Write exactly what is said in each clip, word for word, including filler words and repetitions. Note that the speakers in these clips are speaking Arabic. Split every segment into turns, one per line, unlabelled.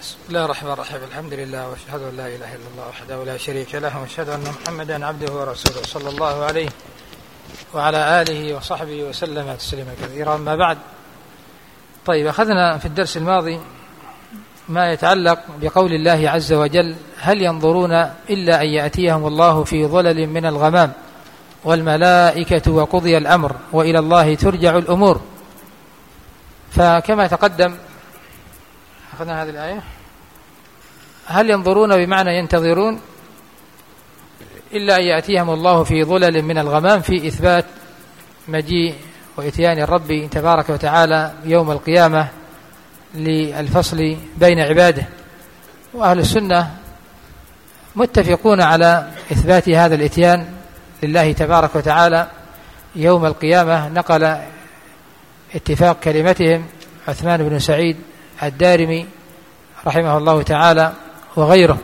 بسم الله الرحمن الرحيم. الحمد لله واشهد ان لا اله الا الله وحده لا شريك له واشهد ان محمدا عبده ورسوله صلى الله عليه وعلى اله وصحبه وسلم تسليما كثيرا. ما بعد، طيب اخذنا في الدرس الماضي ما يتعلق بقول الله عز وجل: هل ينظرون الا ان ياتيهم الله في ظلل من الغمام والملائكه وقضي الامر والى الله ترجع الامور. فكما تقدم أخذنا هذه الآية: هل ينظرون بمعنى ينتظرون إلا أن يأتيهم الله في ظلل من الغمام، في إثبات مجيء وإتيان الرب تبارك وتعالى يوم القيامة للفصل بين عباده. وأهل السنة متفقون على إثبات هذا الإتيان لله تبارك وتعالى يوم القيامة. نقل اتفاق كلمتهم عثمان بن سعيد الدارمي رحمه الله تعالى وغيره،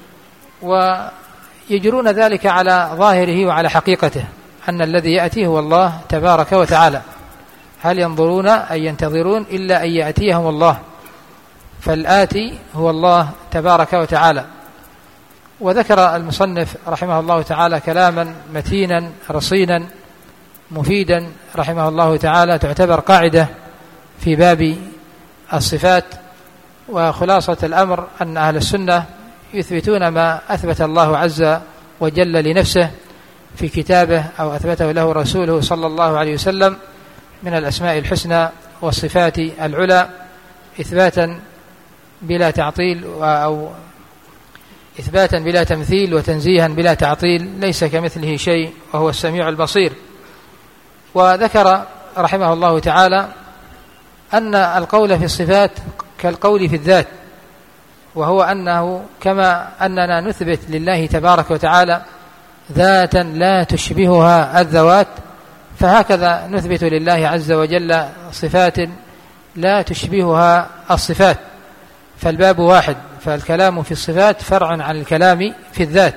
ويجرون ذلك على ظاهره وعلى حقيقته، أن الذي يأتي هو الله تبارك وتعالى. هل ينظرون أي ينتظرون إلا أن يأتيهم الله، فالآتي هو الله تبارك وتعالى. وذكر المصنف رحمه الله تعالى كلاما متينا رصينا مفيدا رحمه الله تعالى، تعتبر قاعدة في باب الصفات. وخلاصة الأمر أن أهل السنة يثبتون ما أثبت الله عز وجل لنفسه في كتابه أو أثبته له رسوله صلى الله عليه وسلم من الأسماء الحسنى والصفات العلى، إثباتا بلا تعطيل أو إثباتا بلا تمثيل وتنزيها بلا تعطيل، ليس كمثله شيء وهو السميع البصير. وذكر رحمه الله تعالى أن القول في الصفات كالقول في الذات، وهو أنه كما أننا نثبت لله تبارك وتعالى ذاتا لا تشبهها الذوات، فهكذا نثبت لله عز وجل صفات لا تشبهها الصفات. فالباب واحد، فالكلام في الصفات فرع عن الكلام في الذات.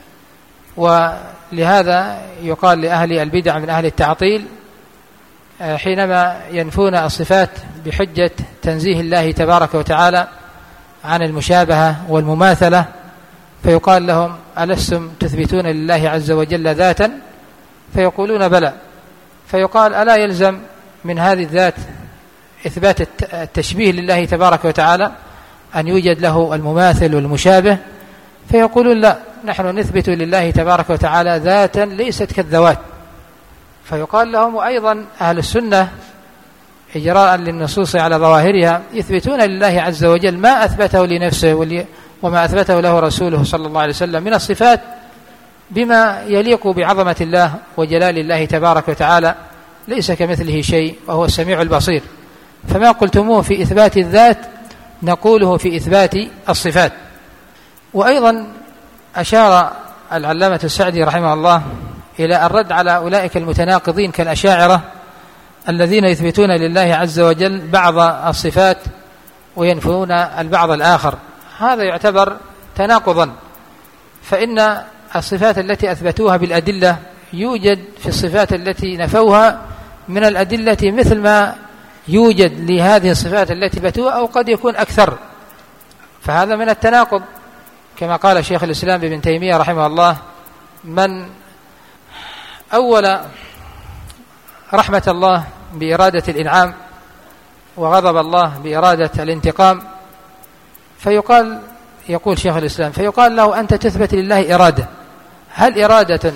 ولهذا يقال لأهل البدع من أهل التعطيل حينما ينفون الصفات بحجة تنزيه الله تبارك وتعالى عن المشابهة والمماثلة، فيقال لهم: ألستم تثبتون لله عز وجل ذاتا؟ فيقولون: بلى. فيقال: ألا يلزم من هذه الذات إثبات التشبيه لله تبارك وتعالى، أن يوجد له المماثل والمشابه؟ فيقولون: لا، نحن نثبت لله تبارك وتعالى ذاتا ليست كالذوات. فيقال لهم: وأيضا أهل السنة إجراء للنصوص على ظواهرها يثبتون لله عز وجل ما أثبته لنفسه وما أثبته له رسوله صلى الله عليه وسلم من الصفات بما يليق بعظمة الله وجلال الله تبارك وتعالى، ليس كمثله شيء وهو السميع البصير. فما قلتموه في إثبات الذات نقوله في إثبات الصفات. وأيضا أشار العلامة السعدي رحمه الله إلى الرد على أولئك المتناقضين كالأشاعرة الذين يثبتون لله عز وجل بعض الصفات وينفون البعض الآخر. هذا يعتبر تناقضا، فإن الصفات التي أثبتوها بالأدلة يوجد في الصفات التي نفوها من الأدلة مثل ما يوجد لهذه الصفات التي أثبتوها، أو قد يكون أكثر. فهذا من التناقض، كما قال شيخ الإسلام ابن تيمية رحمه الله: من أول رحمة الله بإرادة الإنعام وغضب الله بإرادة الانتقام، فيقال يقول شيخ الإسلام فيقال له: أنت تثبت لله إرادة، هل إرادة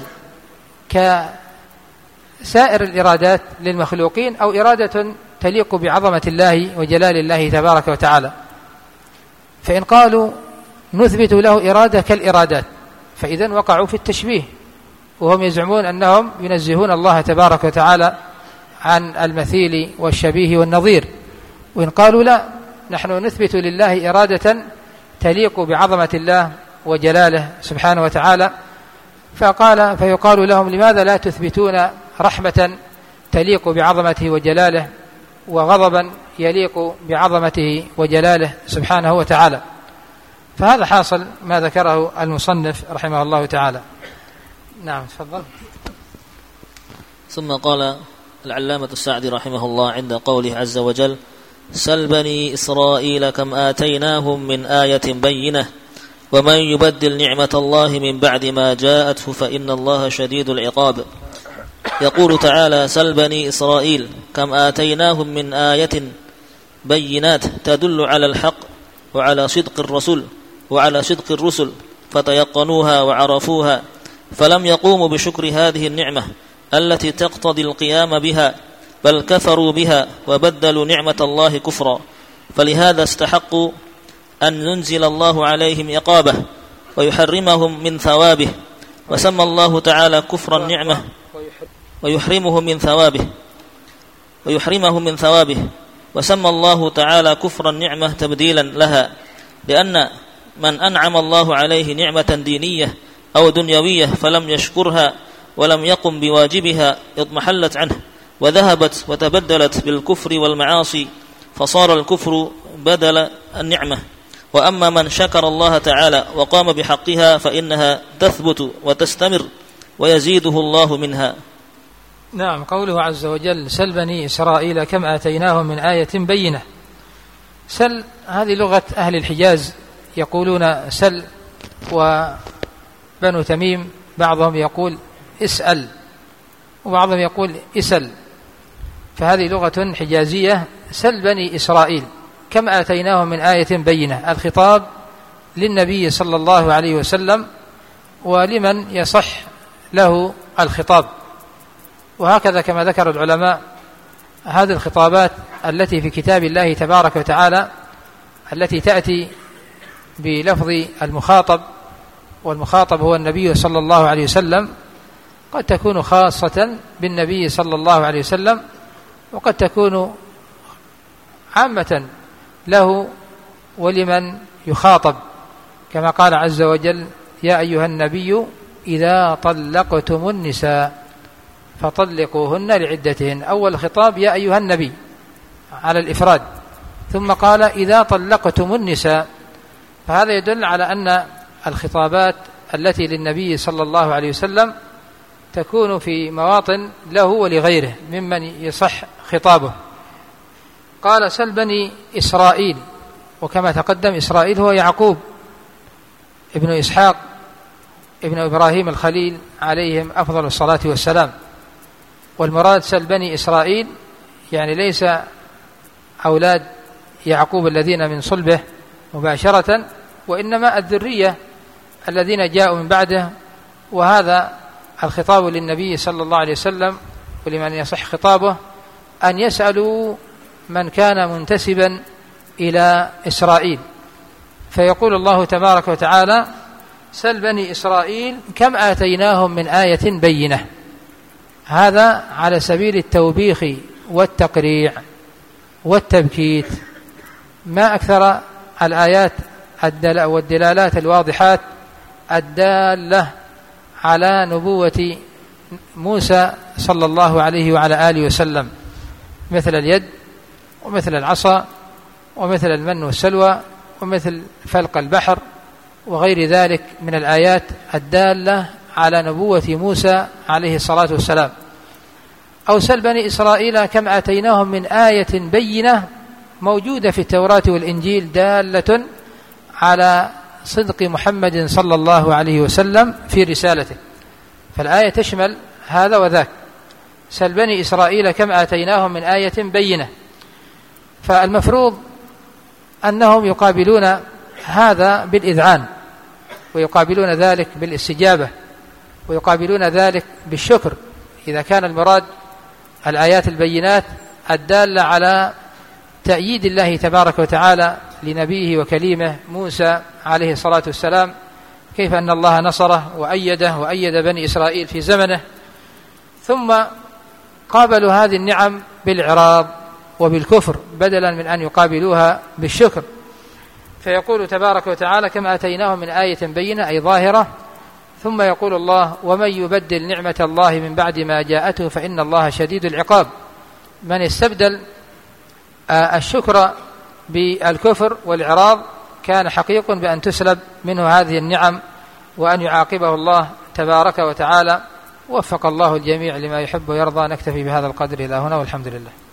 كسائر الإرادات للمخلوقين أو إرادة تليق بعظمة الله وجلال الله تبارك وتعالى؟ فإن قالوا نثبت له إرادة كالإرادات فإذن وقعوا في التشبيه، وهم يزعمون أنهم ينزهون الله تبارك وتعالى عن المثيل والشبيه والنظير. وإن قالوا لا، نحن نثبت لله إرادة تليق بعظمة الله وجلاله سبحانه وتعالى، فقال فيقال لهم: لماذا لا تثبتون رحمة تليق بعظمته وجلاله وغضبا يليق بعظمته وجلاله سبحانه وتعالى؟ فهذا حاصل ما ذكره المصنف رحمه الله تعالى. نعم، تفضل.
ثم قال العلامة السعدي رحمه الله عند قوله عز وجل: سل بني إسرائيل كم آتيناهم من آية بينة ومن يبدل نعمة الله من بعد ما جاءته فإن الله شديد العقاب. يقول تعالى: سل بني إسرائيل كم آتيناهم من آية بينات تدل على الحق وعلى صدق الرسل وعلى صدق الرسل فتيقنوها وعرفوها، فلم يقوموا بشكر هذه النعمة التي تقتضي القيام بها، بل كفروا بها وبدلوا نعمة الله كفرا، فلهذا استحقوا أن ينزل الله عليهم عقابه ويحرمهم من ثوابه، وسمى الله تعالى كفر النعمة ويحرمهم من ثوابه ويحرمهم من ثوابه وسمى الله تعالى كفر النعمة تبديلا لها، لأن من أنعم الله عليه نعمة دينية أو دنيوية فلم يشكرها ولم يقم بواجبها اضمحلت عنه وذهبت وتبدلت بالكفر والمعاصي، فصار الكفر بدل النعمة. وأما من شكر الله تعالى وقام بحقها فإنها تثبت وتستمر ويزيده الله منها.
نعم، قوله عز وجل: سل بني إسرائيل كم آتيناهم من آية بينة. سل هذه لغة أهل الحجاز، يقولون سل، وبنو تميم بعضهم يقول اسأل وبعضهم يقول اسل، فهذه لغة حجازية. سل بني إسرائيل كم آتيناهم من آية بينة، الخطاب للنبي صلى الله عليه وسلم ولمن يصح له الخطاب. وهكذا كما ذكر العلماء هذه الخطابات التي في كتاب الله تبارك وتعالى التي تأتي بلفظ المخاطب، والمخاطب هو النبي صلى الله عليه وسلم، قد تكون خاصة بالنبي صلى الله عليه وسلم وقد تكون عامة له ولمن يخاطب، كما قال عز وجل: يا أيها النبي إذا طلقتم النساء فطلقوهن لعدتهن. أول خطاب يا أيها النبي على الإفراد، ثم قال إذا طلقتم النساء، فهذا يدل على أن الخطابات التي للنبي صلى الله عليه وسلم تكون في مواطن له ولغيره ممن يصح خطابه. قال: سل بني إسرائيل، وكما تقدم إسرائيل هو يعقوب ابن إسحاق ابن إبراهيم الخليل عليهم أفضل الصلاة والسلام. والمراد سل بني إسرائيل يعني ليس أولاد يعقوب الذين من صلبه مباشرة، وإنما الذرية الذين جاءوا من بعده. وهذا الخطاب للنبي صلى الله عليه وسلم ولمن يصح خطابه أن يسألوا من كان منتسبا إلى إسرائيل، فيقول الله تبارك وتعالى: سل بني إسرائيل كم آتيناهم من آية بينة. هذا على سبيل التوبيخ والتقريع والتبكيت. ما أكثر الآيات والدلالات الواضحات الدالة على نبوة موسى صلى الله عليه وعلى آله وسلم، مثل اليد ومثل العصا ومثل المن والسلوى ومثل فلق البحر وغير ذلك من الآيات الدالة على نبوة موسى عليه الصلاة والسلام. أو سل بني إسرائيل كم آتيناهم من آية بينة، موجودة في التوراة والإنجيل دالة على صدق محمد صلى الله عليه وسلم في رسالته، فالآية تشمل هذا وذاك. سل بني إسرائيل كم آتيناهم من آية بينة، فالمفروض أنهم يقابلون هذا بالإذعان، ويقابلون ذلك بالاستجابة، ويقابلون ذلك بالشكر، إذا كان المراد الآيات البينات الدالة على تأييد الله تبارك وتعالى لنبيه وكليمه موسى عليه الصلاة والسلام، كيف أن الله نصره وأيده وأيد بني إسرائيل في زمنه. ثم قابلوا هذه النعم بالإعراض وبالكفر بدلا من أن يقابلوها بالشكر، فيقول تبارك وتعالى: كما آتيناهم من آية بينة أي ظاهرة. ثم يقول الله: ومن يبدل نعمة الله من بعد ما جاءته فإن الله شديد العقاب. من استبدل الشكر بالكفر والإعراض كان حقيق بأن تسلب منه هذه النعم وأن يعاقبه الله تبارك وتعالى. وفق الله الجميع لما يحب ويرضى. نكتفي بهذا القدر إلى هنا، والحمد لله.